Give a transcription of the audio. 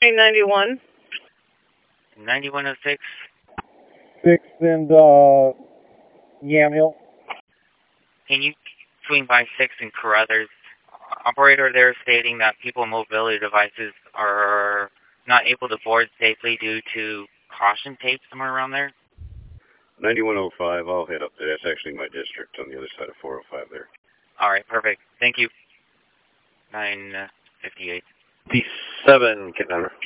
91. 9106. 6 and Yamhill. Can you swing by 6 and Carruthers? Operator there stating that people with mobility devices are not able to board safely due to caution tape somewhere around there. 9105, I'll head up there. That's actually my district on the other side of 405 there. All right, perfect. Thank you. 958. P7, get number.